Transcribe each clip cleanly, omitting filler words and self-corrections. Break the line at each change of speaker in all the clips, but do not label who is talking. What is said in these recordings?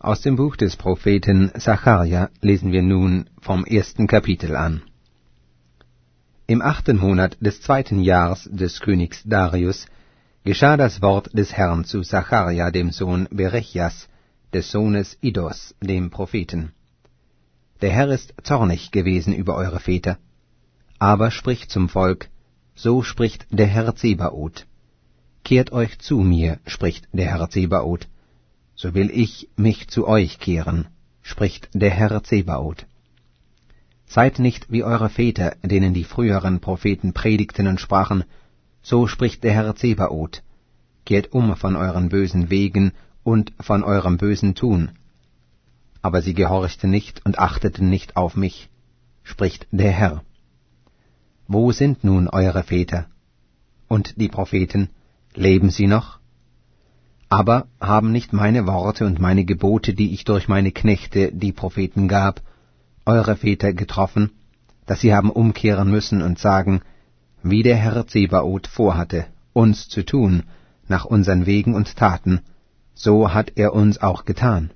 Aus dem Buch des Propheten Sacharja lesen wir nun vom 1. Kapitel an. Im 8. Monat des 2. Jahres des Königs Darius geschah das Wort des Herrn zu Sacharja, dem Sohn Berechjas, des Sohnes Iddos, dem Propheten. Der Herr ist zornig gewesen über eure Väter, aber spricht zum Volk, so spricht der Herr Zebaoth. Kehrt euch zu mir, spricht der Herr Zebaoth, so will ich mich zu euch kehren, spricht der Herr Zebaoth. Seid nicht wie eure Väter, denen die früheren Propheten predigten und sprachen, so spricht der Herr Zebaoth, kehrt um von euren bösen Wegen und von eurem bösen Tun. Aber sie gehorchten nicht und achteten nicht auf mich, spricht der Herr. Wo sind nun eure Väter? Und die Propheten, leben sie noch? Aber haben nicht meine Worte und meine Gebote, die ich durch meine Knechte, die Propheten, gab, eure Väter getroffen, dass sie haben umkehren müssen und sagen, wie der Herr Zebaoth vorhatte, uns zu tun, nach unseren Wegen und Taten, so hat er uns auch getan.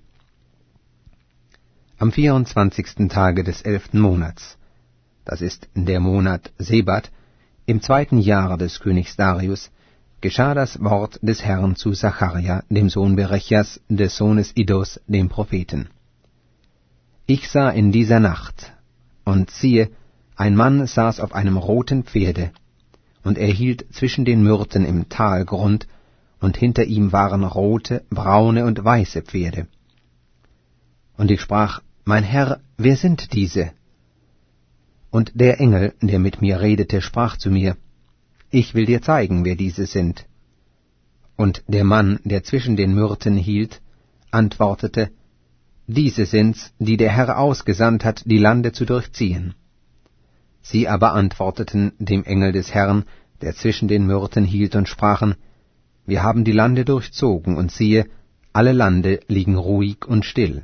Am 24. Tage des 11. Monats, das ist der Monat Sebat, im 2. Jahre des Königs Darius, geschah das Wort des Herrn zu Sacharja, dem Sohn Berechjas, des Sohnes Iddos, dem Propheten. Ich sah in dieser Nacht, und siehe, ein Mann saß auf einem roten Pferde, und er hielt zwischen den Myrten im Talgrund, und hinter ihm waren rote, braune und weiße Pferde. Und ich sprach, mein Herr, wer sind diese? Und der Engel, der mit mir redete, sprach zu mir, ich will dir zeigen, wer diese sind. Und der Mann, der zwischen den Myrten hielt, antwortete, diese sind's, die der Herr ausgesandt hat, die Lande zu durchziehen. Sie aber antworteten dem Engel des Herrn, der zwischen den Myrten hielt, und sprachen, wir haben die Lande durchzogen, und siehe, alle Lande liegen ruhig und still.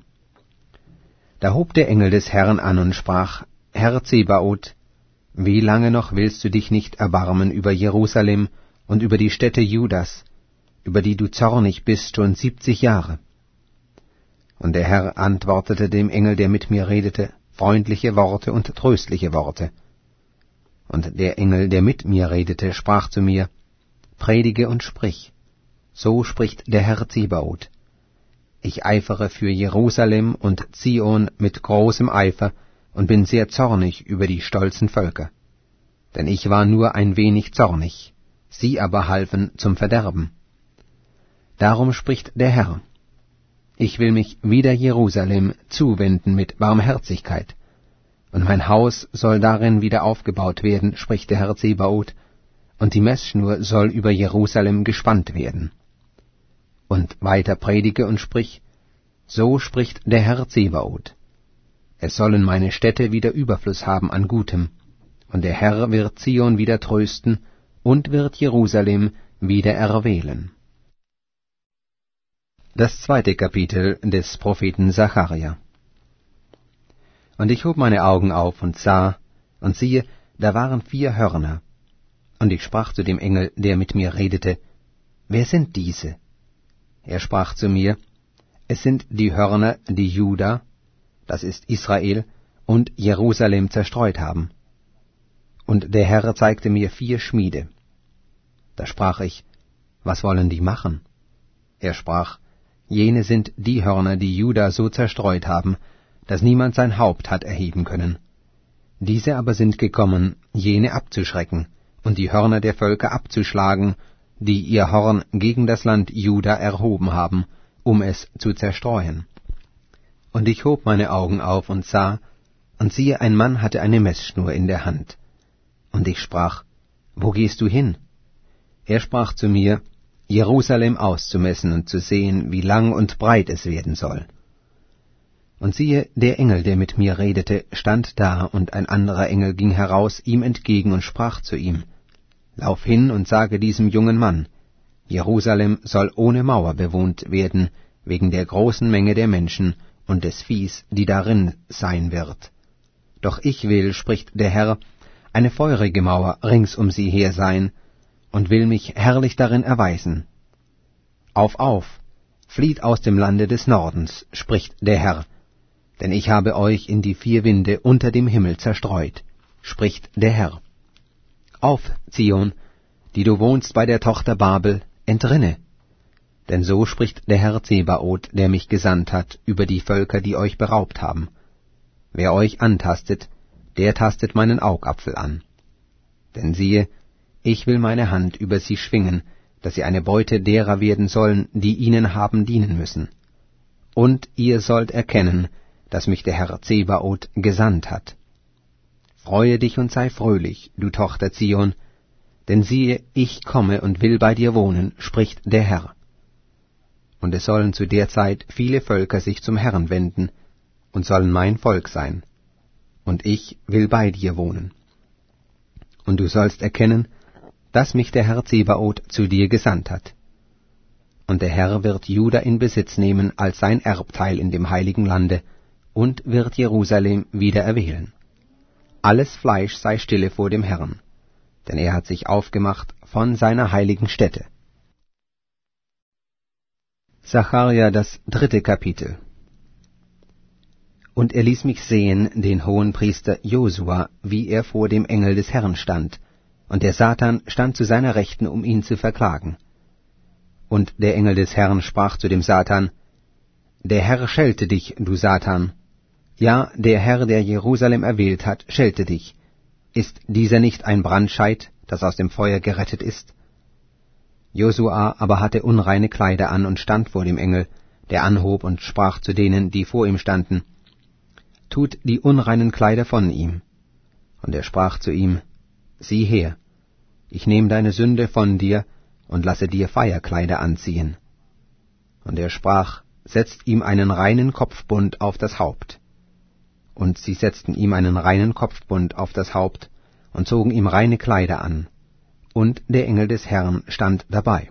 Da hob der Engel des Herrn an und sprach, Herr Zebaoth, wie lange noch willst du dich nicht erbarmen über Jerusalem und über die Städte Judas, über die du zornig bist schon 70 Jahre? Und der Herr antwortete dem Engel, der mit mir redete, freundliche Worte und tröstliche Worte. Und der Engel, der mit mir redete, sprach zu mir, predige und sprich, so spricht der Herr Zebaoth. Ich eifere für Jerusalem und Zion mit großem Eifer und bin sehr zornig über die stolzen Völker. Denn ich war nur ein wenig zornig, sie aber halfen zum Verderben. Darum spricht der Herr, ich will mich wider Jerusalem zuwenden mit Barmherzigkeit, und mein Haus soll darin wieder aufgebaut werden, spricht der Herr Zebaoth, und die Messschnur soll über Jerusalem gespannt werden. Und weiter predige und sprich, so spricht der Herr Zebaoth. Es sollen meine Städte wieder Überfluss haben an Gutem, und der Herr wird Zion wieder trösten und wird Jerusalem wieder erwählen. Das 2. Kapitel des Propheten Sacharja. Und ich hob meine Augen auf und sah, und siehe, da waren 4 Hörner. Und ich sprach zu dem Engel, der mit mir redete, wer sind diese? Er sprach zu mir, es sind die Hörner, die Juda, das ist Israel, und Jerusalem zerstreut haben. Und der Herr zeigte mir 4 Schmiede. Da sprach ich, was wollen die machen? Er sprach, jene sind die Hörner, die Juda so zerstreut haben, dass niemand sein Haupt hat erheben können. Diese aber sind gekommen, jene abzuschrecken und die Hörner der Völker abzuschlagen, die ihr Horn gegen das Land Juda erhoben haben, um es zu zerstreuen. Und ich hob meine Augen auf und sah, und siehe, ein Mann hatte eine Messschnur in der Hand. Und ich sprach, wo gehst du hin? Er sprach zu mir, Jerusalem auszumessen und zu sehen, wie lang und breit es werden soll. Und siehe, der Engel, der mit mir redete, stand da, und ein anderer Engel ging heraus ihm entgegen und sprach zu ihm, Lauf hin und sage diesem jungen Mann, Jerusalem soll ohne Mauer bewohnt werden, wegen der großen Menge der Menschen und des Viehs, die darin sein wird. Doch ich will, spricht der Herr, eine feurige Mauer rings um sie her sein, und will mich herrlich darin erweisen. Auf, flieht aus dem Lande des Nordens, spricht der Herr, denn ich habe euch in die 4 Winde unter dem Himmel zerstreut, spricht der Herr. Auf, Zion, die du wohnst bei der Tochter Babel, entrinne. Denn so spricht der Herr Zebaoth, der mich gesandt hat, über die Völker, die euch beraubt haben. Wer euch antastet, der tastet meinen Augapfel an. Denn siehe, ich will meine Hand über sie schwingen, dass sie eine Beute derer werden sollen, die ihnen haben dienen müssen. Und ihr sollt erkennen, dass mich der Herr Zebaoth gesandt hat. Freue dich und sei fröhlich, du Tochter Zion, denn siehe, ich komme und will bei dir wohnen, spricht der Herr. Und es sollen zu der Zeit viele Völker sich zum Herrn wenden und sollen mein Volk sein, und ich will bei dir wohnen. Und du sollst erkennen, dass mich der Herr Zebaoth zu dir gesandt hat. Und der Herr wird Juda in Besitz nehmen als sein Erbteil in dem heiligen Lande und wird Jerusalem wieder erwählen. Alles Fleisch sei stille vor dem Herrn, denn er hat sich aufgemacht von seiner heiligen Stätte. Sacharja, das 3. Kapitel. Und er ließ mich sehen, den Hohenpriester Josua, wie er vor dem Engel des Herrn stand, und der Satan stand zu seiner Rechten, um ihn zu verklagen. Und der Engel des Herrn sprach zu dem Satan, Der Herr schelte dich, du Satan. Ja, der Herr, der Jerusalem erwählt hat, schelte dich. Ist dieser nicht ein Brandscheit, das aus dem Feuer gerettet ist? Josua aber hatte unreine Kleider an und stand vor dem Engel, der anhob und sprach zu denen, die vor ihm standen, Tut die unreinen Kleider von ihm. Und er sprach zu ihm, Sieh her, ich nehme deine Sünde von dir und lasse dir Feierkleider anziehen. Und er sprach, Setzt ihm einen reinen Kopfbund auf das Haupt. Und sie setzten ihm einen reinen Kopfbund auf das Haupt und zogen ihm reine Kleider an. Und der Engel des Herrn stand dabei.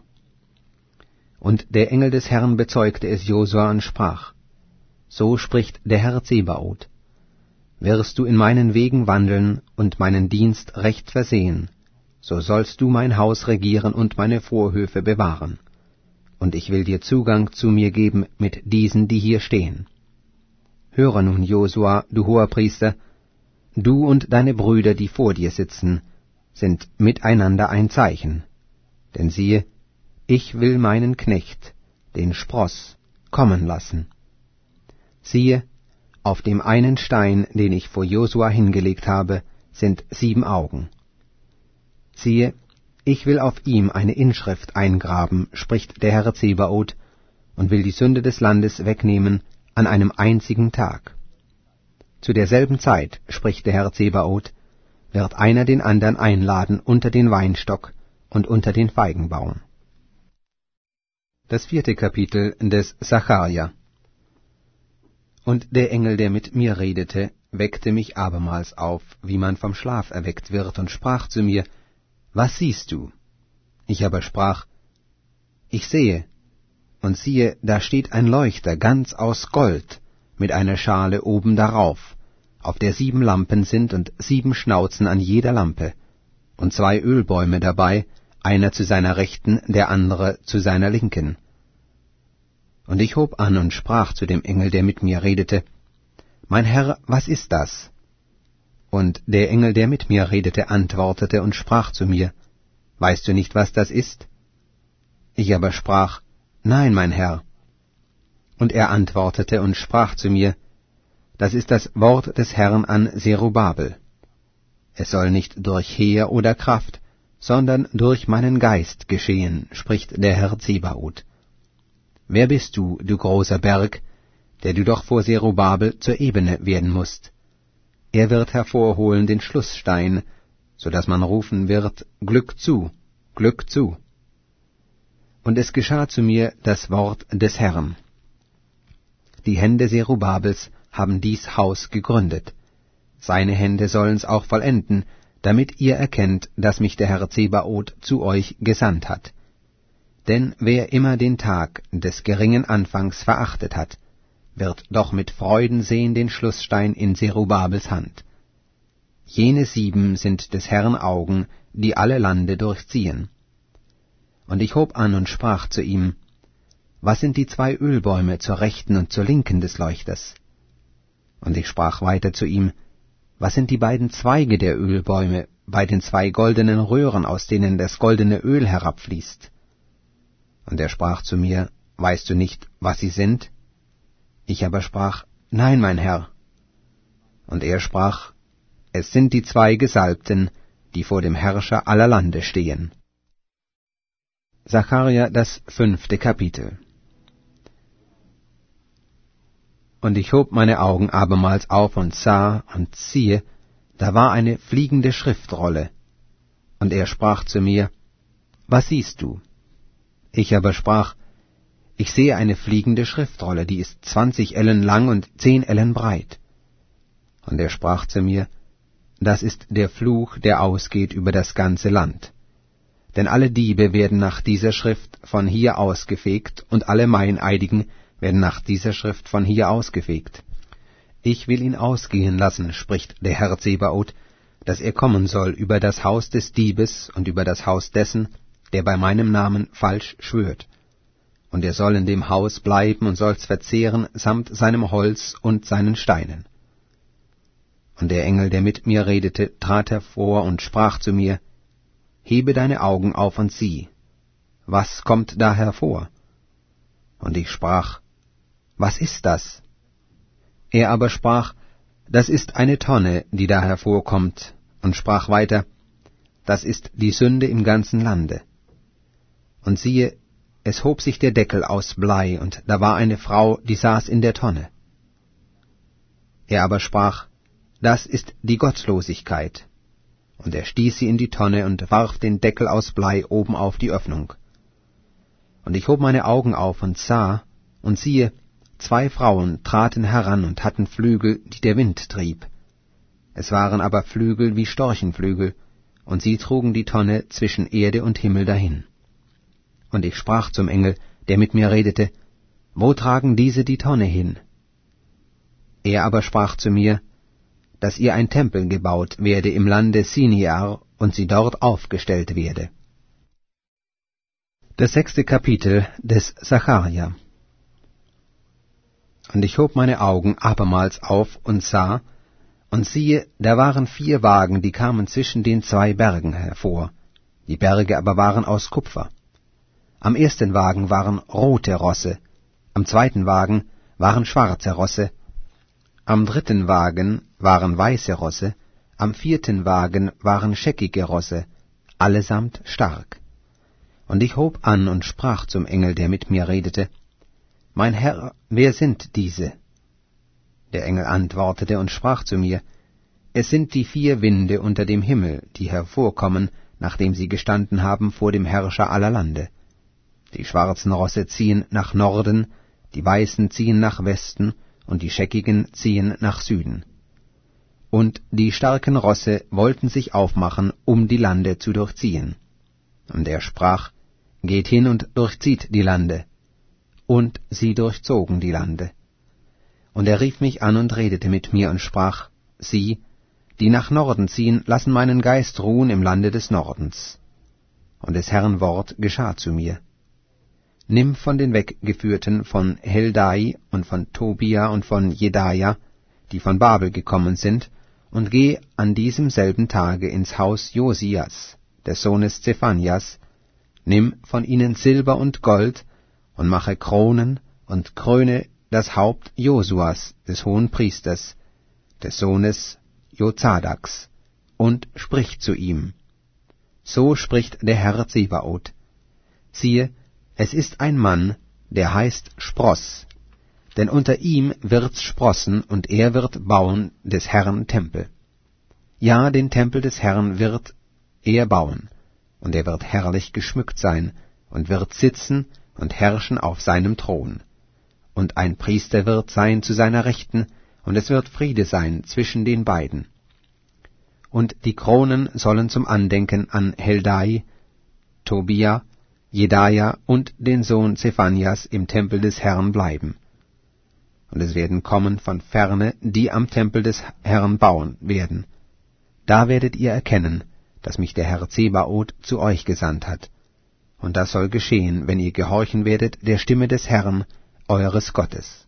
Und der Engel des Herrn bezeugte es Josua und sprach, So spricht der Herr Zebaoth, wirst du in meinen Wegen wandeln und meinen Dienst recht versehen, so sollst du mein Haus regieren und meine Vorhöfe bewahren. Und ich will dir Zugang zu mir geben mit diesen, die hier stehen. Höre nun, Josua, du Hoherpriester, du und deine Brüder, die vor dir sitzen, sind miteinander ein Zeichen. Denn siehe, ich will meinen Knecht, den Spross, kommen lassen. Siehe, auf dem einen Stein, den ich vor Josua hingelegt habe, sind 7 Augen. Siehe, ich will auf ihm eine Inschrift eingraben, spricht der Herr Zebaoth, und will die Sünde des Landes wegnehmen an einem einzigen Tag. Zu derselben Zeit, spricht der Herr Zebaoth, wird einer den andern einladen unter den Weinstock und unter den Feigenbaum. Das 4. Kapitel des Sacharja. Und der Engel, der mit mir redete, weckte mich abermals auf, wie man vom Schlaf erweckt wird, und sprach zu mir, Was siehst du? Ich aber sprach, Ich sehe, und siehe, da steht ein Leuchter ganz aus Gold, mit einer Schale oben darauf, auf der 7 Lampen sind und 7 Schnauzen an jeder Lampe, und 2 Ölbäume dabei, einer zu seiner Rechten, der andere zu seiner Linken. Und ich hob an und sprach zu dem Engel, der mit mir redete, Mein Herr, was ist das? Und der Engel, der mit mir redete, antwortete und sprach zu mir, Weißt du nicht, was das ist? Ich aber sprach, Nein, mein Herr. Und er antwortete und sprach zu mir, Das ist das Wort des Herrn an Zerubabel. Es soll nicht durch Heer oder Kraft, sondern durch meinen Geist geschehen, spricht der Herr Zebaoth. Wer bist du, du großer Berg, der du doch vor Zerubabel zur Ebene werden musst? Er wird hervorholen den Schlussstein, so dass man rufen wird, Glück zu, Glück zu. Und es geschah zu mir das Wort des Herrn. Die Hände Zerubabels haben dies Haus gegründet. Seine Hände sollen's auch vollenden, damit ihr erkennt, dass mich der Herr Zebaoth zu euch gesandt hat. Denn wer immer den Tag des geringen Anfangs verachtet hat, wird doch mit Freuden sehen den Schlussstein in Zerubabels Hand. Jene 7 sind des Herrn Augen, die alle Lande durchziehen. Und ich hob an und sprach zu ihm, was sind die 2 Ölbäume zur rechten und zur linken des Leuchters? Und ich sprach weiter zu ihm, was sind die beiden Zweige der Ölbäume bei den 2 goldenen Röhren, aus denen das goldene Öl herabfließt? Und er sprach zu mir, weißt du nicht, was sie sind? Ich aber sprach, nein, mein Herr. Und er sprach, es sind die 2 Gesalbten, die vor dem Herrscher aller Lande stehen. Sacharja, das 5. Kapitel. Und ich hob meine Augen abermals auf und sah, und siehe, da war eine fliegende Schriftrolle. Und er sprach zu mir, was siehst du? Ich aber sprach, ich sehe eine fliegende Schriftrolle, die ist 20 Ellen lang und 10 Ellen breit. Und er sprach zu mir, das ist der Fluch, der ausgeht über das ganze Land. Denn alle Diebe werden nach dieser Schrift von hier ausgefegt, und alle Meineidigen werden nach dieser Schrift von hier ausgefegt. Ich will ihn ausgehen lassen, spricht der Herr Zebaoth, dass er kommen soll über das Haus des Diebes und über das Haus dessen, der bei meinem Namen falsch schwört. Und er soll in dem Haus bleiben und soll's verzehren, samt seinem Holz und seinen Steinen. Und der Engel, der mit mir redete, trat hervor und sprach zu mir, hebe deine Augen auf und sieh. Was kommt da hervor? Und ich sprach, was ist das? Er aber sprach, das ist eine Tonne, die da hervorkommt, und sprach weiter, das ist die Sünde im ganzen Lande. Und siehe, es hob sich der Deckel aus Blei, und da war eine Frau, die saß in der Tonne. Er aber sprach, das ist die Gottlosigkeit. Und er stieß sie in die Tonne und warf den Deckel aus Blei oben auf die Öffnung. Und ich hob meine Augen auf und sah, und siehe, 2 Frauen traten heran und hatten Flügel, die der Wind trieb. Es waren aber Flügel wie Storchenflügel, und sie trugen die Tonne zwischen Erde und Himmel dahin. Und ich sprach zum Engel, der mit mir redete, wo tragen diese die Tonne hin? Er aber sprach zu mir, dass ihr ein Tempel gebaut werde im Lande Siniar und sie dort aufgestellt werde. Das 6. Kapitel des Sacharja. Und ich hob meine Augen abermals auf und sah, und siehe, da waren 4 Wagen, die kamen zwischen den 2 Bergen hervor. Die Berge aber waren aus Kupfer. Am 1. Wagen waren rote Rosse, am 2. Wagen waren schwarze Rosse, am 3. Wagen waren weiße Rosse, am 4. Wagen waren scheckige Rosse, allesamt stark. Und ich hob an und sprach zum Engel, der mit mir redete, mein Herr, wer sind diese? Der Engel antwortete und sprach zu mir, es sind die 4 Winde unter dem Himmel, die hervorkommen, nachdem sie gestanden haben vor dem Herrscher aller Lande. Die schwarzen Rosse ziehen nach Norden, die weißen ziehen nach Westen, und die scheckigen ziehen nach Süden. Und die starken Rosse wollten sich aufmachen, um die Lande zu durchziehen. Und er sprach, geht hin und durchzieht die Lande. Und sie durchzogen die Lande. Und er rief mich an und redete mit mir und sprach, sie, die nach Norden ziehen, lassen meinen Geist ruhen im Lande des Nordens. Und des Herrn Wort geschah zu mir. Nimm von den Weggeführten von Heldai und von Tobia und von Jedaja, die von Babel gekommen sind, und geh an diesem selben Tage ins Haus Josias, des Sohnes Zephanias, nimm von ihnen Silber und Gold, und mache Kronen, und kröne das Haupt Josuas, des Hohenpriesters, des Sohnes Jozadaks, und sprich zu ihm. So spricht der Herr Zebaoth. Siehe, es ist ein Mann, der heißt Spross, denn unter ihm wird's sprossen, und er wird bauen des Herrn Tempel. Ja, den Tempel des Herrn wird er bauen, und er wird herrlich geschmückt sein, und wird sitzen und herrschen auf seinem Thron. Und ein Priester wird sein zu seiner Rechten, und es wird Friede sein zwischen den beiden. Und die Kronen sollen zum Andenken an Heldai, Tobia, Jedaja und den Sohn Zephanias im Tempel des Herrn bleiben. Und es werden kommen von ferne, die am Tempel des Herrn bauen werden. Da werdet ihr erkennen, dass mich der Herr Zebaoth zu euch gesandt hat. und das soll geschehen, wenn ihr gehorchen werdet der Stimme des Herrn, eures Gottes.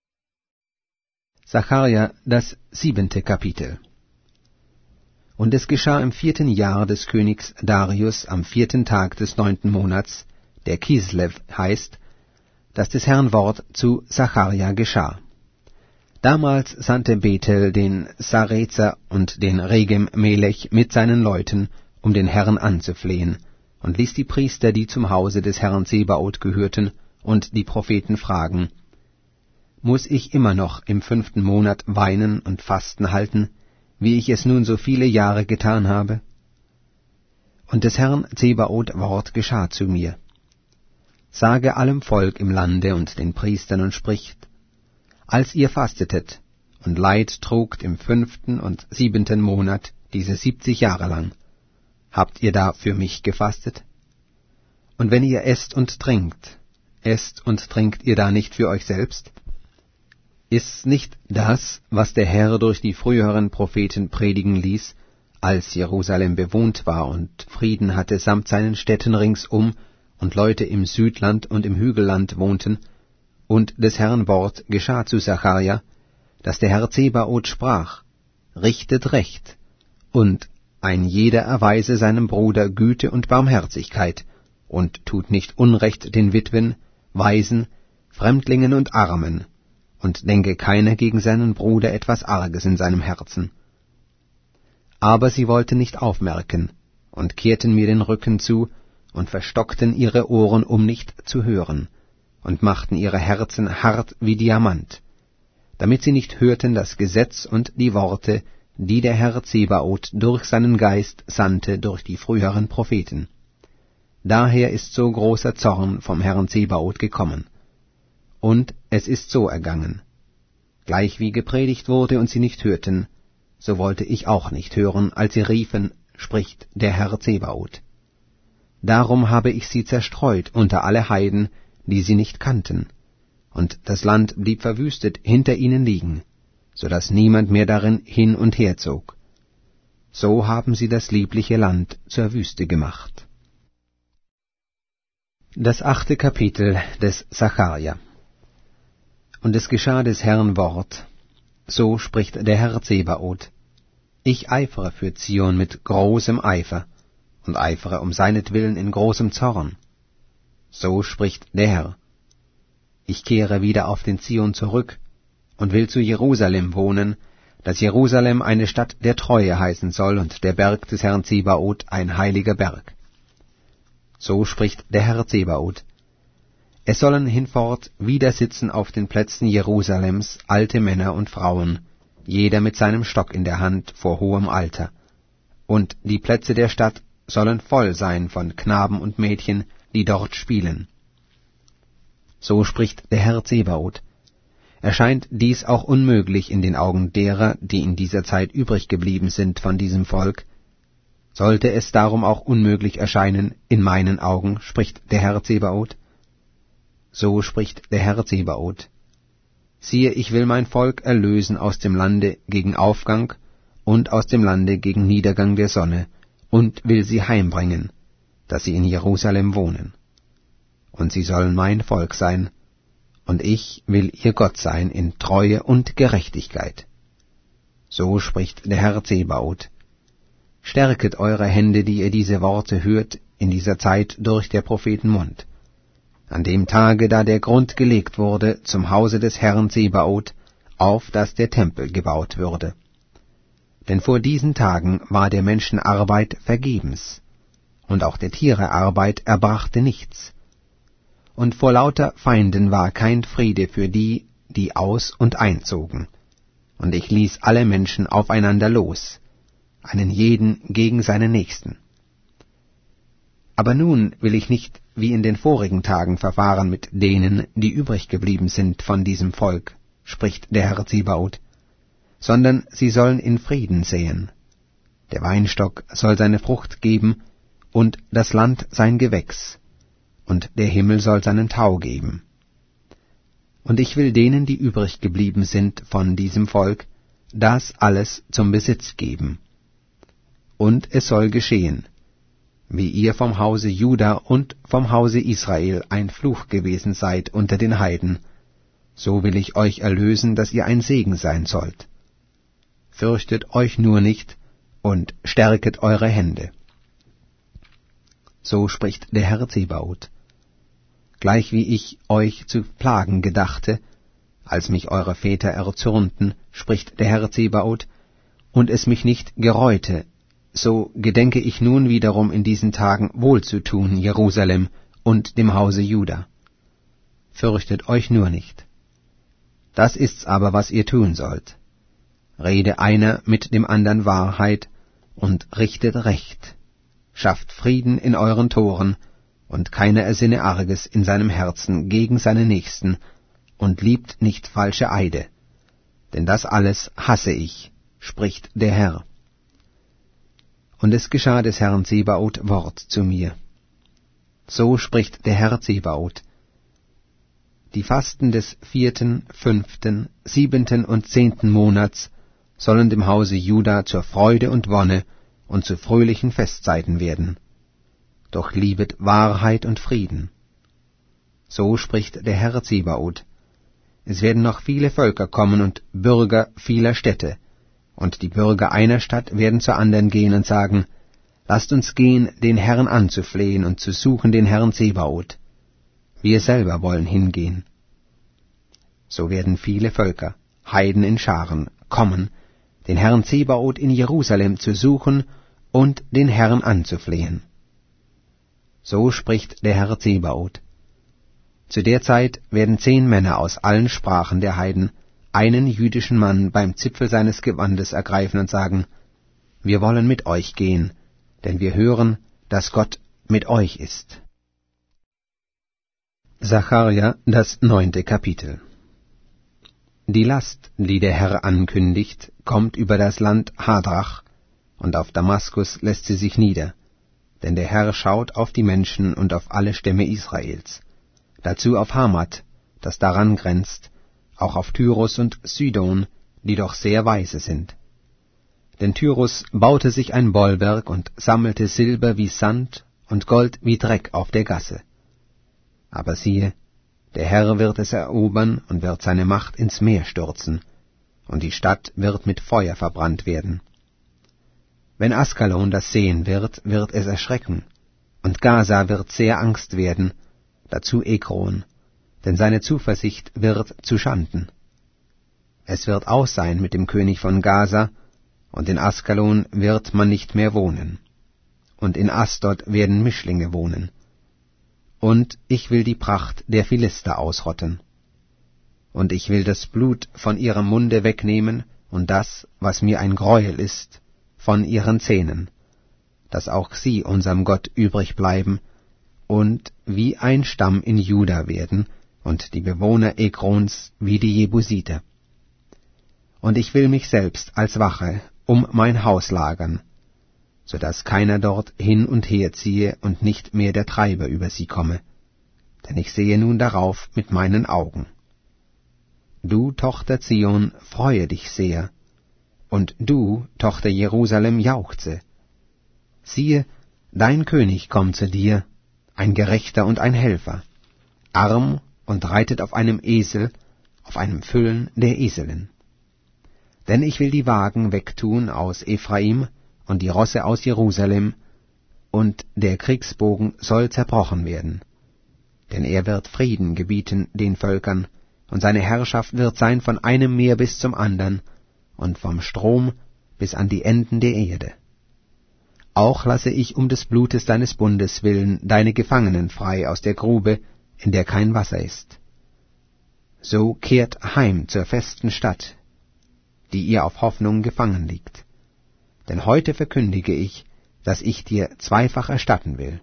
Sacharja, das 7. Kapitel. Und es geschah im 4. Jahr des Königs Darius, am 4. Tag des 9. Monats, der Kislev heißt, dass des Herrn Wort zu Sacharja geschah. Damals sandte Bethel den Sarezer und den Regem-Melech mit seinen Leuten, um den Herrn anzuflehen, und ließ die Priester, die zum Hause des Herrn Zebaoth gehörten, und die Propheten fragen: Muss ich immer noch im 5. Monat weinen und Fasten halten, wie ich es nun so viele Jahre getan habe? Und des Herrn Zebaoth Wort geschah zu mir: Sage allem Volk im Lande und den Priestern und spricht: Als ihr fastetet und Leid trugt im 5. und 7. Monat, diese 70 Jahre lang, habt ihr da für mich gefastet? Und wenn ihr esst und trinkt ihr da nicht für euch selbst? Ist nicht das, was der Herr durch die früheren Propheten predigen ließ, als Jerusalem bewohnt war und Frieden hatte samt seinen Städten ringsum und Leute im Südland und im Hügelland wohnten, und des Herrn Wort geschah zu Sacharja, dass der Herr Zebaoth sprach: Richtet Recht, und ein jeder erweise seinem Bruder Güte und Barmherzigkeit, und tut nicht Unrecht den Witwen, Waisen, Fremdlingen und Armen, und denke keiner gegen seinen Bruder etwas Arges in seinem Herzen. Aber sie wollten nicht aufmerken, und kehrten mir den Rücken zu, und verstockten ihre Ohren, um nicht zu hören, und machten ihre Herzen hart wie Diamant, damit sie nicht hörten das Gesetz und die Worte, die der Herr Zebaoth durch seinen Geist sandte durch die früheren Propheten. Daher ist so großer Zorn vom Herrn Zebaoth gekommen. Und es ist so ergangen: Gleichwie gepredigt wurde und sie nicht hörten, so wollte ich auch nicht hören, als sie riefen: Spricht der Herr Zebaoth. Darum habe ich sie zerstreut unter alle Heiden, die sie nicht kannten, und das Land blieb verwüstet hinter ihnen liegen, so dass niemand mehr darin hin und her zog. So haben sie das liebliche Land zur Wüste gemacht. Das 8. Kapitel des Sacharja. Und es geschah des Herrn Wort: So spricht der Herr Zebaoth: Ich eifere für Zion mit großem Eifer, und eifere um seinetwillen in großem Zorn. So spricht der Herr: Ich kehre wieder auf den Zion zurück und will zu Jerusalem wohnen, dass Jerusalem eine Stadt der Treue heißen soll und der Berg des Herrn Zebaoth ein heiliger Berg. So spricht der Herr Zebaoth: Es sollen hinfort wieder sitzen auf den Plätzen Jerusalems alte Männer und Frauen, jeder mit seinem Stock in der Hand vor hohem Alter, und die Plätze der Stadt sollen voll sein von Knaben und Mädchen, die dort spielen. So spricht der Herr Zebaoth: Erscheint dies auch unmöglich in den Augen derer, die in dieser Zeit übrig geblieben sind von diesem Volk, sollte es darum auch unmöglich erscheinen in meinen Augen, spricht der Herr Zebaoth. So spricht der Herr Zebaoth: Siehe, ich will mein Volk erlösen aus dem Lande gegen Aufgang und aus dem Lande gegen Niedergang der Sonne, und will sie heimbringen, dass sie in Jerusalem wohnen. Und sie sollen mein Volk sein, und ich will ihr Gott sein in Treue und Gerechtigkeit. So spricht der Herr Zebaoth: Stärket eure Hände, die ihr diese Worte hört, in dieser Zeit durch der Propheten Mund. An dem Tage, da der Grund gelegt wurde zum Hause des Herrn Zebaoth, auf dass der Tempel gebaut würde. Denn vor diesen Tagen war der Menschen Arbeit vergebens, und auch der Tiere Arbeit erbrachte nichts. Und vor lauter Feinden war kein Friede für die, die aus- und einzogen. Und ich ließ alle Menschen aufeinander los, einen jeden gegen seinen Nächsten. Aber nun will ich nicht wie in den vorigen Tagen verfahren mit denen, die übrig geblieben sind von diesem Volk, spricht der Herr Zebaoth, sondern sie sollen in Frieden säen. Der Weinstock soll seine Frucht geben, und das Land sein Gewächs, und der Himmel soll seinen Tau geben. Und ich will denen, die übrig geblieben sind von diesem Volk, das alles zum Besitz geben. Und es soll geschehen, wie ihr vom Hause Juda und vom Hause Israel ein Fluch gewesen seid unter den Heiden, so will ich euch erlösen, dass ihr ein Segen sein sollt. Fürchtet euch nur nicht und stärket eure Hände. So spricht der Herr Zebaoth. Gleich wie ich euch zu plagen gedachte, als mich eure Väter erzürnten, spricht der Herr Zebaoth, und es mich nicht gereute, so gedenke ich nun wiederum in diesen Tagen wohlzutun Jerusalem und dem Hause Juda. Fürchtet euch nur nicht. Das ist's aber, was ihr tun sollt. Rede einer mit dem andern Wahrheit und richtet Recht. Schafft Frieden in euren Toren, und keiner ersinne Arges in seinem Herzen gegen seinen Nächsten, und liebt nicht falsche Eide. Denn das alles hasse ich, spricht der Herr. Und es geschah des Herrn Zebaoth Wort zu mir. So spricht der Herr Zebaoth. Die Fasten des 4., 5., 7. und 10. Monats sollen dem Hause Juda zur Freude und Wonne und zu fröhlichen Festzeiten werden. Doch liebet Wahrheit und Frieden. So spricht der Herr Zebaoth. Es werden noch viele Völker kommen und Bürger vieler Städte, und die Bürger einer Stadt werden zur anderen gehen und sagen, lasst uns gehen, den Herrn anzuflehen und zu suchen den Herrn Zebaoth. Wir selber wollen hingehen. So werden viele Völker, Heiden in Scharen, kommen, den Herrn Zebaoth in Jerusalem zu suchen und den Herrn anzuflehen. So spricht der Herr Zebaoth. Zu der Zeit werden 10 Männer aus allen Sprachen der Heiden einen jüdischen Mann beim Zipfel seines Gewandes ergreifen und sagen, wir wollen mit euch gehen, denn wir hören, dass Gott mit euch ist. Sacharja, das 9. Kapitel. Die Last, die der Herr ankündigt, kommt über das Land Hadrach, und auf Damaskus lässt sie sich nieder, denn der Herr schaut auf die Menschen und auf alle Stämme Israels, dazu auf Hamat, das daran grenzt, auch auf Tyrus und Sidon, die doch sehr weise sind. Denn Tyrus baute sich ein Bollwerk und sammelte Silber wie Sand und Gold wie Dreck auf der Gasse. Aber siehe, der Herr wird es erobern und wird seine Macht ins Meer stürzen, und die Stadt wird mit Feuer verbrannt werden. Wenn Askalon das sehen wird, wird es erschrecken, und Gaza wird sehr Angst werden, dazu Ekron, denn seine Zuversicht wird zuschanden. Es wird aus sein mit dem König von Gaza, und in Askalon wird man nicht mehr wohnen, und in Asdod werden Mischlinge wohnen. Und ich will die Pracht der Philister ausrotten. Und ich will das Blut von ihrem Munde wegnehmen, und das, was mir ein Greuel ist, von ihren Zähnen, dass auch sie unserem Gott übrig bleiben, und wie ein Stamm in Juda werden, und die Bewohner Ekrons wie die Jebusiter. Und ich will mich selbst als Wache um mein Haus lagern, so dass keiner dort hin und her ziehe und nicht mehr der Treiber über sie komme, denn ich sehe nun darauf mit meinen Augen. Du, Tochter Zion, freue dich sehr, und du, Tochter Jerusalem, jauchze. Siehe, dein König kommt zu dir, ein Gerechter und ein Helfer, arm und reitet auf einem Esel, auf einem Füllen der Eselin. Denn ich will die Wagen wegtun aus Ephraim und die Rosse aus Jerusalem, und der Kriegsbogen soll zerbrochen werden. Denn er wird Frieden gebieten den Völkern, und seine Herrschaft wird sein von einem Meer bis zum andern, und vom Strom bis an die Enden der Erde. Auch lasse ich um des Blutes deines Bundes willen deine Gefangenen frei aus der Grube, in der kein Wasser ist. So kehrt heim zur festen Stadt, die ihr auf Hoffnung gefangen liegt. Denn heute verkündige ich, dass ich dir zweifach erstatten will.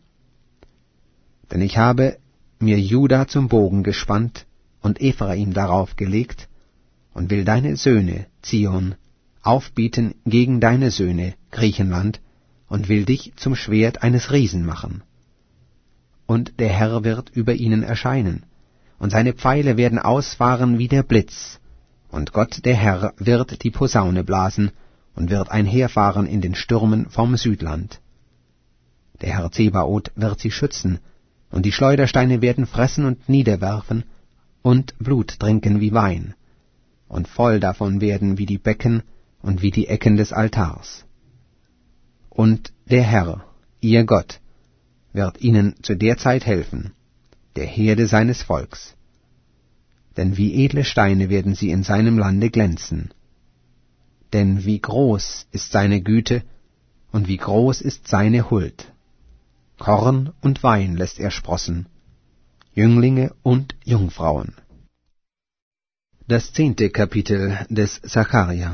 Denn ich habe mir Juda zum Bogen gespannt und Ephraim darauf gelegt, und will deine Söhne, Zion, aufbieten gegen deine Söhne, Griechenland, und will dich zum Schwert eines Riesen machen. Und der Herr wird über ihnen erscheinen, und seine Pfeile werden ausfahren wie der Blitz, und Gott der Herr wird die Posaune blasen, und wird einherfahren in den Stürmen vom Südland. Der Herr Zebaoth wird sie schützen, und die Schleudersteine werden fressen und niederwerfen und Blut trinken wie Wein, und voll davon werden wie die Becken und wie die Ecken des Altars. Und der Herr, ihr Gott, wird ihnen zu der Zeit helfen, der Herde seines Volks. Denn wie edle Steine werden sie in seinem Lande glänzen. Denn wie groß ist seine Güte und wie groß ist seine Huld. Korn und Wein lässt er sprossen, Jünglinge und Jungfrauen. Das 10. Kapitel des Sacharja.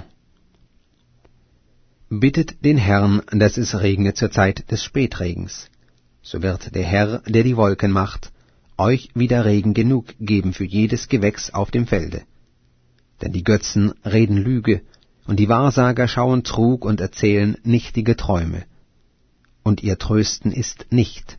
Bittet den Herrn, dass es regne zur Zeit des Spätregens. So wird der Herr, der die Wolken macht, euch wieder Regen genug geben für jedes Gewächs auf dem Felde. Denn die Götzen reden Lüge, und die Wahrsager schauen Trug und erzählen nichtige Träume. Und ihr Trösten ist nicht.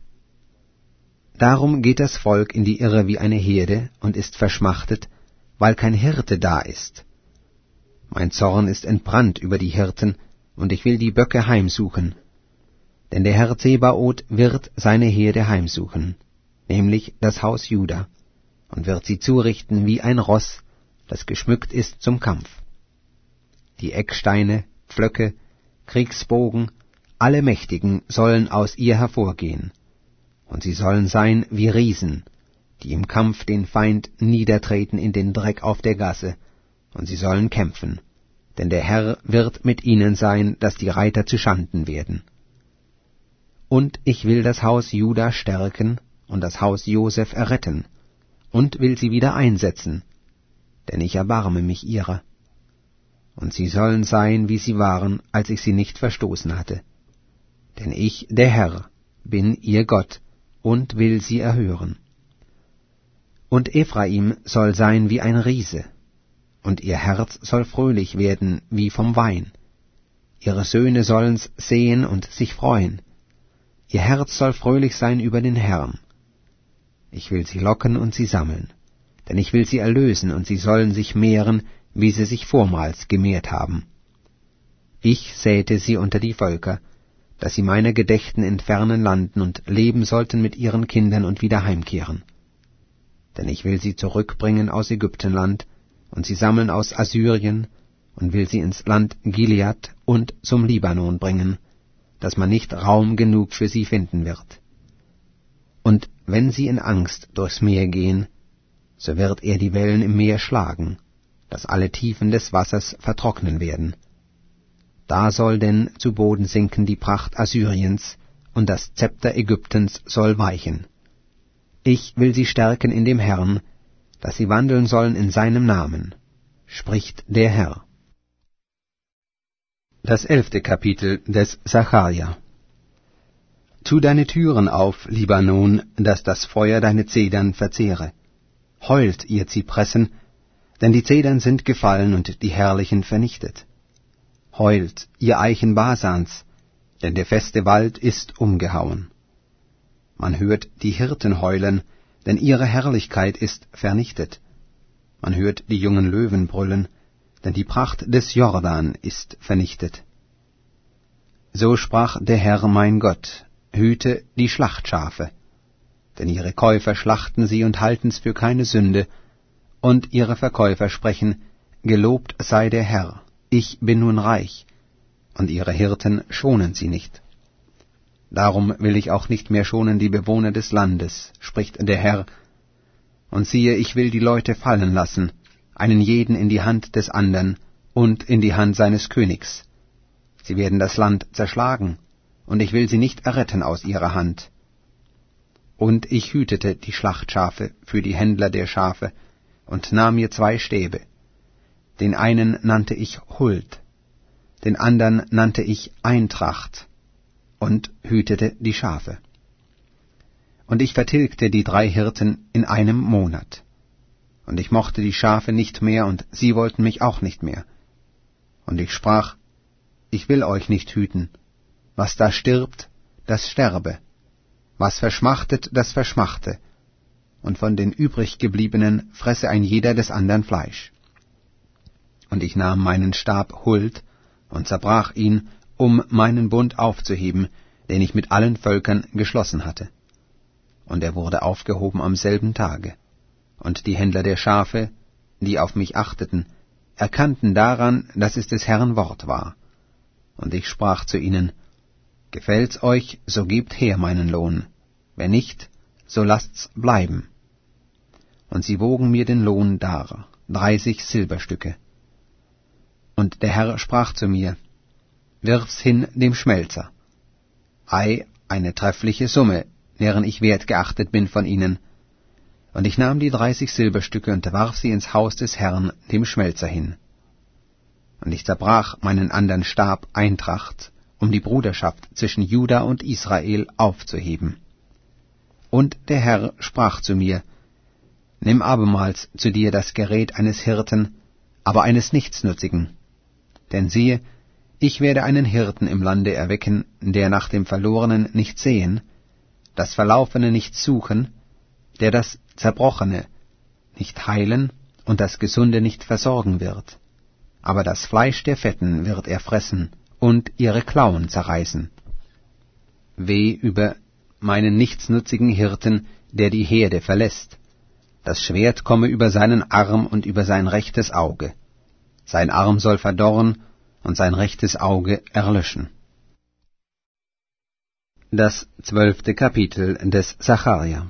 Darum geht das Volk in die Irre wie eine Herde und ist verschmachtet, weil kein Hirte da ist. Mein Zorn ist entbrannt über die Hirten, und ich will die Böcke heimsuchen. Denn der Herr Zebaoth wird seine Herde heimsuchen, nämlich das Haus Juda, und wird sie zurichten wie ein Ross, das geschmückt ist zum Kampf. Die Ecksteine, Pflöcke, Kriegsbogen, alle Mächtigen sollen aus ihr hervorgehen, und sie sollen sein wie Riesen, die im Kampf den Feind niedertreten in den Dreck auf der Gasse, und sie sollen kämpfen, denn der Herr wird mit ihnen sein, dass die Reiter zuschanden werden. Und ich will das Haus Juda stärken und das Haus Joseph erretten, und will sie wieder einsetzen, denn ich erbarme mich ihrer. Und sie sollen sein, wie sie waren, als ich sie nicht verstoßen hatte. Denn ich, der Herr, bin ihr Gott, und will sie erhören. Und Ephraim soll sein wie ein Riese, und ihr Herz soll fröhlich werden wie vom Wein. Ihre Söhne sollen's sehen und sich freuen. Ihr Herz soll fröhlich sein über den Herrn. Ich will sie locken und sie sammeln, denn ich will sie erlösen, und sie sollen sich mehren, wie sie sich vormals gemehrt haben. Ich säte sie unter die Völker, dass sie meiner gedächten in fernen Landen und leben sollten mit ihren Kindern und wieder heimkehren. Denn ich will sie zurückbringen aus Ägyptenland, und sie sammeln aus Assyrien, und will sie ins Land Gilead und zum Libanon bringen, dass man nicht Raum genug für sie finden wird. Und wenn sie in Angst durchs Meer gehen, so wird er die Wellen im Meer schlagen, dass alle Tiefen des Wassers vertrocknen werden. Da soll denn zu Boden sinken die Pracht Assyriens, und das Zepter Ägyptens soll weichen. Ich will sie stärken in dem Herrn, dass sie wandeln sollen in seinem Namen, spricht der Herr. Das 11. Kapitel des Sacharja. Tu deine Türen auf, Libanon, dass das Feuer deine Zedern verzehre. Heult, ihr Zypressen, denn die Zedern sind gefallen und die Herrlichen vernichtet. Heult, ihr Eichen Basans, denn der feste Wald ist umgehauen. Man hört die Hirten heulen, denn ihre Herrlichkeit ist vernichtet. Man hört die jungen Löwen brüllen, denn die Pracht des Jordan ist vernichtet. So sprach der Herr mein Gott, hüte die Schlachtschafe, denn ihre Käufer schlachten sie und halten's für keine Sünde, und ihre Verkäufer sprechen, gelobt sei der Herr, ich bin nun reich, und ihre Hirten schonen sie nicht. Darum will ich auch nicht mehr schonen die Bewohner des Landes, spricht der Herr. Und siehe, ich will die Leute fallen lassen, einen jeden in die Hand des andern und in die Hand seines Königs. Sie werden das Land zerschlagen, und ich will sie nicht erretten aus ihrer Hand. Und ich hütete die Schlachtschafe für die Händler der Schafe und nahm mir 2 Stäbe. Den einen nannte ich Huld, den andern nannte ich Eintracht, und hütete die Schafe. Und ich vertilgte die 3 Hirten in einem Monat. Und ich mochte die Schafe nicht mehr, und sie wollten mich auch nicht mehr. Und ich sprach, ich will euch nicht hüten. Was da stirbt, das sterbe. Was verschmachtet, das verschmachte. Und von den übriggebliebenen fresse ein jeder des andern Fleisch. Und ich nahm meinen Stab Huld und zerbrach ihn, um meinen Bund aufzuheben, den ich mit allen Völkern geschlossen hatte. Und er wurde aufgehoben am selben Tage. Und die Händler der Schafe, die auf mich achteten, erkannten daran, dass es des Herrn Wort war. Und ich sprach zu ihnen, Gefällt's euch, so gebt her meinen Lohn, wenn nicht, so lasst's bleiben. Und sie wogen mir den Lohn dar, 30 Silberstücke. Und der Herr sprach zu mir, Wirf's hin dem Schmelzer. Ei, eine treffliche Summe, deren ich wert geachtet bin von ihnen. Und ich nahm die 30 Silberstücke und warf sie ins Haus des Herrn, dem Schmelzer, hin. Und ich zerbrach meinen andern Stab Eintracht, um die Bruderschaft zwischen Juda und Israel aufzuheben. Und der Herr sprach zu mir, Nimm abermals zu dir das Gerät eines Hirten, aber eines Nichtsnutzigen. Denn siehe, ich werde einen Hirten im Lande erwecken, der nach dem Verlorenen nicht sehen, das Verlaufene nicht suchen, der das Zerbrochene nicht heilen und das Gesunde nicht versorgen wird. Aber das Fleisch der Fetten wird er fressen und ihre Klauen zerreißen. Weh über meinen nichtsnutzigen Hirten, der die Herde verlässt. Das Schwert komme über seinen Arm und über sein rechtes Auge. Sein Arm soll verdorren und sein rechtes Auge erlöschen. Das 12. Kapitel des Sacharja.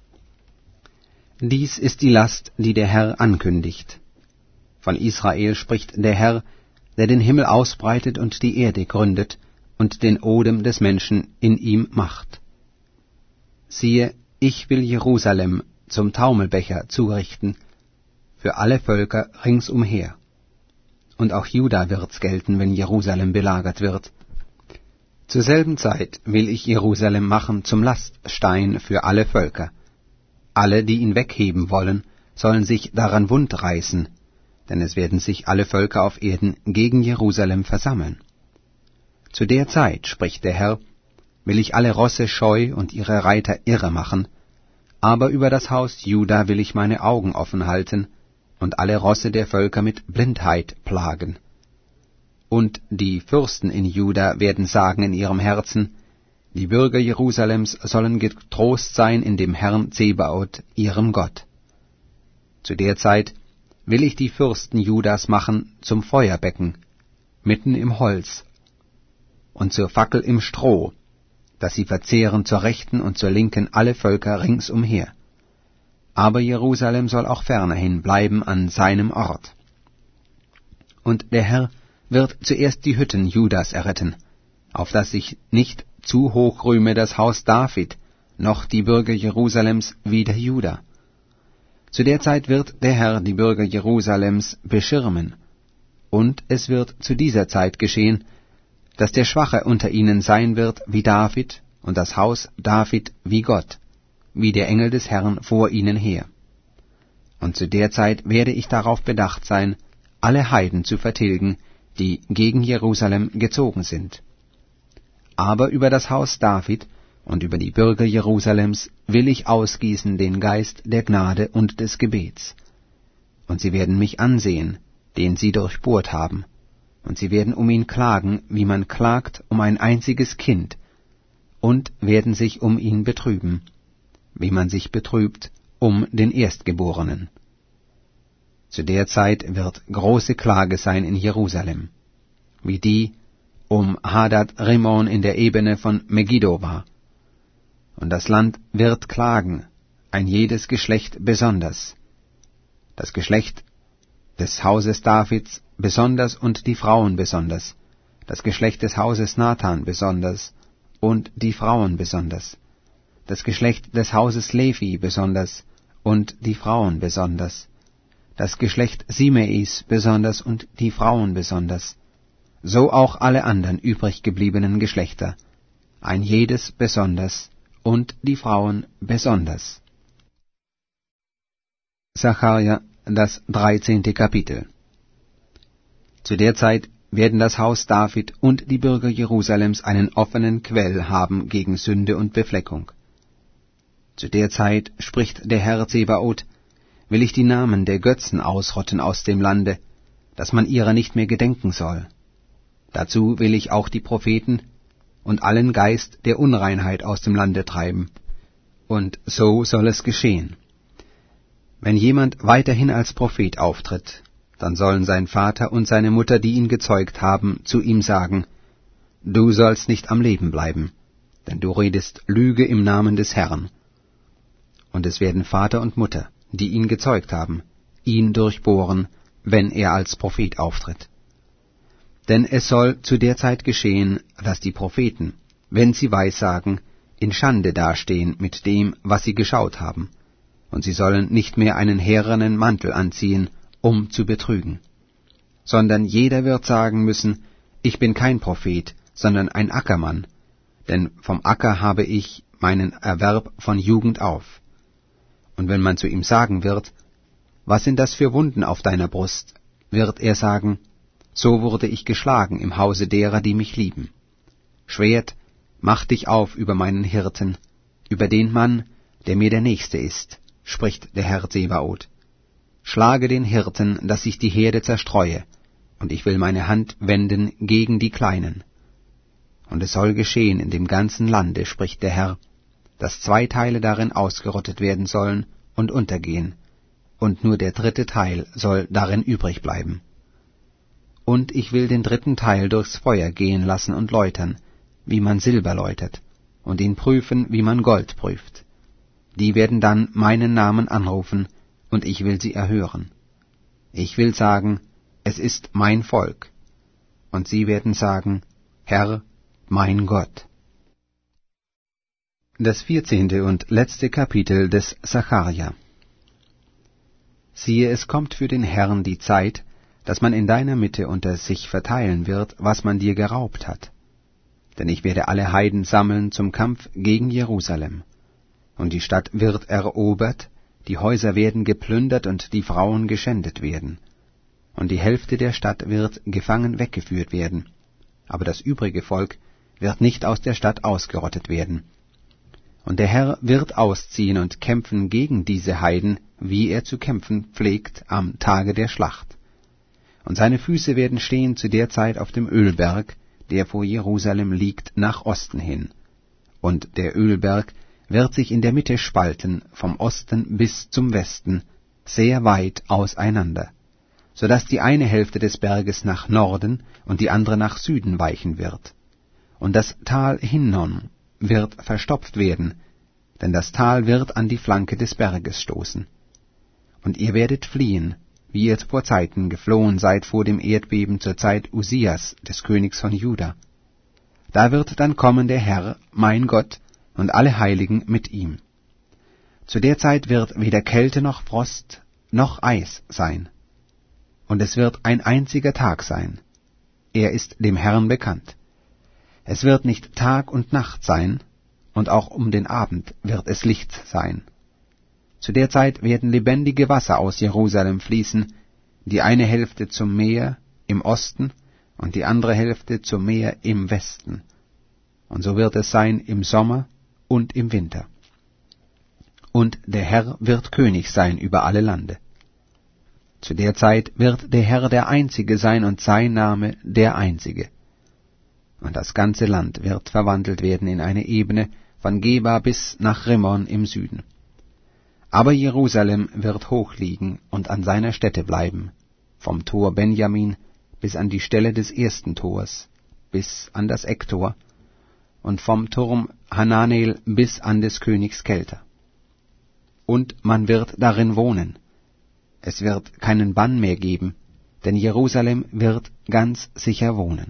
Dies ist die Last, die der Herr ankündigt. Von Israel spricht der Herr, der den Himmel ausbreitet und die Erde gründet und den Odem des Menschen in ihm macht. Siehe, ich will Jerusalem zum Taumelbecher zurichten für alle Völker ringsumher. Und auch Juda wird's gelten, wenn Jerusalem belagert wird. Zur selben Zeit will ich Jerusalem machen zum Laststein für alle Völker. Alle, die ihn wegheben wollen, sollen sich daran wundreißen, denn es werden sich alle Völker auf Erden gegen Jerusalem versammeln. Zu der Zeit, spricht der Herr, will ich alle Rosse scheu und ihre Reiter irre machen, aber über das Haus Juda will ich meine Augen offen halten und alle Rosse der Völker mit Blindheit plagen. Und die Fürsten in Juda werden sagen in ihrem Herzen, die Bürger Jerusalems sollen getrost sein in dem Herrn Zebaoth, ihrem Gott. Zu der Zeit will ich die Fürsten Judas machen zum Feuerbecken, mitten im Holz, und zur Fackel im Stroh, dass sie verzehren zur Rechten und zur Linken alle Völker ringsumher. Aber Jerusalem soll auch fernerhin bleiben an seinem Ort. Und der Herr wird zuerst die Hütten Judas erretten, auf dass sich nicht zu hoch rühme das Haus David, noch die Bürger Jerusalems wider Juda. Zu der Zeit wird der Herr die Bürger Jerusalems beschirmen, und es wird zu dieser Zeit geschehen, dass der Schwache unter ihnen sein wird wie David, und das Haus David wie Gott, wie der Engel des Herrn vor ihnen her. Und zu der Zeit werde ich darauf bedacht sein, alle Heiden zu vertilgen, die gegen Jerusalem gezogen sind. Aber über das Haus David und über die Bürger Jerusalems will ich ausgießen den Geist der Gnade und des Gebets. Und sie werden mich ansehen, den sie durchbohrt haben, und sie werden um ihn klagen, wie man klagt um ein einziges Kind, und werden sich um ihn betrüben, wie man sich betrübt um den Erstgeborenen. Zu der Zeit wird große Klage sein in Jerusalem, wie die um Hadad Rimon in der Ebene von Megiddo war. Und das Land wird klagen, ein jedes Geschlecht besonders, das Geschlecht des Hauses Davids besonders und die Frauen besonders, das Geschlecht des Hauses Nathan besonders und die Frauen besonders, das Geschlecht des Hauses Levi besonders und die Frauen besonders, das Geschlecht Simeis besonders und die Frauen besonders, so auch alle anderen übrig gebliebenen Geschlechter, ein jedes besonders und die Frauen besonders. Sacharja, das 13. Kapitel. Zu der Zeit werden das Haus David und die Bürger Jerusalems einen offenen Quell haben gegen Sünde und Befleckung. Zu der Zeit, spricht der Herr Zebaoth, will ich die Namen der Götzen ausrotten aus dem Lande, dass man ihrer nicht mehr gedenken soll. Dazu will ich auch die Propheten, und allen Geist der Unreinheit aus dem Lande treiben. Und so soll es geschehen. Wenn jemand weiterhin als Prophet auftritt, dann sollen sein Vater und seine Mutter, die ihn gezeugt haben, zu ihm sagen: Du sollst nicht am Leben bleiben, denn du redest Lüge im Namen des Herrn. Und es werden Vater und Mutter, die ihn gezeugt haben, ihn durchbohren, wenn er als Prophet auftritt. Denn es soll zu der Zeit geschehen, dass die Propheten, wenn sie Weissagen, in Schande dastehen mit dem, was sie geschaut haben, und sie sollen nicht mehr einen härenen Mantel anziehen, um zu betrügen. Sondern jeder wird sagen müssen: Ich bin kein Prophet, sondern ein Ackermann, denn vom Acker habe ich meinen Erwerb von Jugend auf. Und wenn man zu ihm sagen wird: Was sind das für Wunden auf deiner Brust? Wird er sagen: So wurde ich geschlagen im Hause derer, die mich lieben. Schwert, mach dich auf über meinen Hirten, über den Mann, der mir der Nächste ist, spricht der Herr Zebaoth. Schlage den Hirten, dass ich die Herde zerstreue, und ich will meine Hand wenden gegen die Kleinen. Und es soll geschehen in dem ganzen Lande, spricht der Herr, dass 2 Teile darin ausgerottet werden sollen und untergehen, und nur der 3. Teil soll darin übrig bleiben. Und ich will den 3. Teil durchs Feuer gehen lassen und läutern, wie man Silber läutert, und ihn prüfen, wie man Gold prüft. Die werden dann meinen Namen anrufen, und ich will sie erhören. Ich will sagen: Es ist mein Volk. Und sie werden sagen: Herr, mein Gott. Das 14. und letzte Kapitel des Sacharja. Siehe, es kommt für den Herrn die Zeit, dass man in deiner Mitte unter sich verteilen wird, was man dir geraubt hat. Denn ich werde alle Heiden sammeln zum Kampf gegen Jerusalem. Und die Stadt wird erobert, die Häuser werden geplündert und die Frauen geschändet werden. Und die Hälfte der Stadt wird gefangen weggeführt werden, aber das übrige Volk wird nicht aus der Stadt ausgerottet werden. Und der Herr wird ausziehen und kämpfen gegen diese Heiden, wie er zu kämpfen pflegt am Tage der Schlacht. Und seine Füße werden stehen zu der Zeit auf dem Ölberg, der vor Jerusalem liegt, nach Osten hin. Und der Ölberg wird sich in der Mitte spalten, vom Osten bis zum Westen, sehr weit auseinander, so dass die eine Hälfte des Berges nach Norden und die andere nach Süden weichen wird. Und das Tal Hinnom wird verstopft werden, denn das Tal wird an die Flanke des Berges stoßen. Und ihr werdet fliehen, wie ihr vor Zeiten geflohen seid vor dem Erdbeben zur Zeit Usias, des Königs von Juda. Da wird dann kommen der Herr, mein Gott, und alle Heiligen mit ihm. Zu der Zeit wird weder Kälte noch Frost noch Eis sein. Und es wird ein einziger Tag sein. Er ist dem Herrn bekannt. Es wird nicht Tag und Nacht sein, und auch um den Abend wird es Licht sein. Zu der Zeit werden lebendige Wasser aus Jerusalem fließen, die eine Hälfte zum Meer im Osten und die andere Hälfte zum Meer im Westen. Und so wird es sein im Sommer und im Winter. Und der Herr wird König sein über alle Lande. Zu der Zeit wird der Herr der Einzige sein und sein Name der Einzige. Und das ganze Land wird verwandelt werden in eine Ebene von Geba bis nach Rimmon im Süden. Aber Jerusalem wird hoch liegen und an seiner Stätte bleiben, vom Tor Benjamin bis an die Stelle des ersten Tors, bis an das Ecktor, und vom Turm Hananel bis an des Königs Kelter. Und man wird darin wohnen. Es wird keinen Bann mehr geben, denn Jerusalem wird ganz sicher wohnen.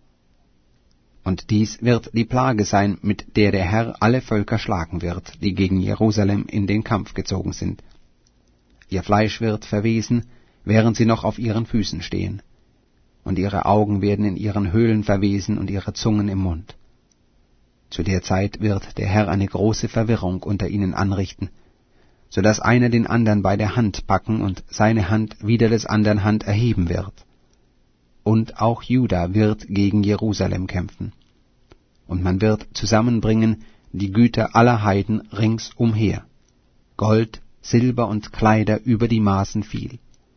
Und dies wird die Plage sein, mit der der Herr alle Völker schlagen wird, die gegen Jerusalem in den Kampf gezogen sind. Ihr Fleisch wird verwesen, während sie noch auf ihren Füßen stehen, und ihre Augen werden in ihren Höhlen verwesen und ihre Zungen im Mund. Zu der Zeit wird der Herr eine große Verwirrung unter ihnen anrichten, so dass einer den anderen bei der Hand packen und seine Hand wider des anderen Hand erheben wird. Und auch Juda wird gegen Jerusalem kämpfen. Und man wird zusammenbringen die Güter aller Heiden ringsumher, Gold, Silber und Kleider über die Maßen viel.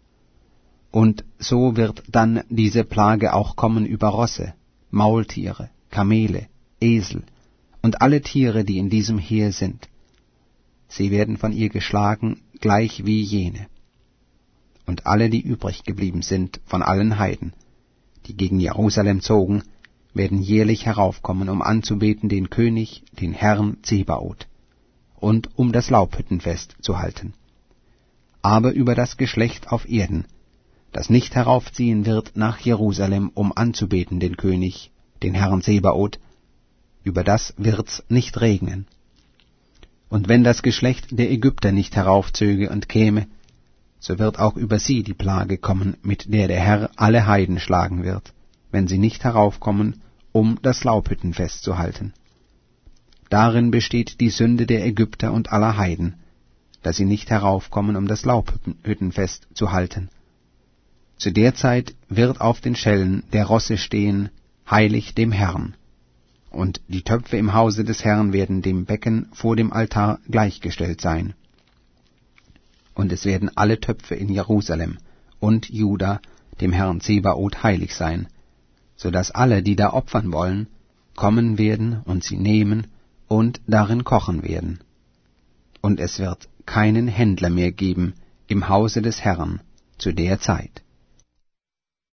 Und so wird dann diese Plage auch kommen über Rosse, Maultiere, Kamele, Esel und alle Tiere, die in diesem Heer sind. Sie werden von ihr geschlagen, gleich wie jene. Und alle, die übrig geblieben sind von allen Heiden, die gegen Jerusalem zogen, werden jährlich heraufkommen, um anzubeten den König, den Herrn Zebaoth, und um das Laubhüttenfest zu halten. Aber über das Geschlecht auf Erden, das nicht heraufziehen wird nach Jerusalem, um anzubeten den König, den Herrn Zebaoth, über das wird's nicht regnen. Und wenn das Geschlecht der Ägypter nicht heraufzöge und käme, so wird auch über sie die Plage kommen, mit der der Herr alle Heiden schlagen wird, wenn sie nicht heraufkommen, um das Laubhüttenfest zu halten. Darin besteht die Sünde der Ägypter und aller Heiden, dass sie nicht heraufkommen, um das Laubhüttenfest zu halten. Zu der Zeit wird auf den Schellen der Rosse stehen, heilig dem Herrn. Und die Töpfe im Hause des Herrn werden dem Becken vor dem Altar gleichgestellt sein. Und es werden alle Töpfe in Jerusalem und Juda dem Herrn Zebaoth heilig sein, so dass alle, die da opfern wollen, kommen werden und sie nehmen und darin kochen werden. Und es wird keinen Händler mehr geben im Hause des Herrn zu der Zeit.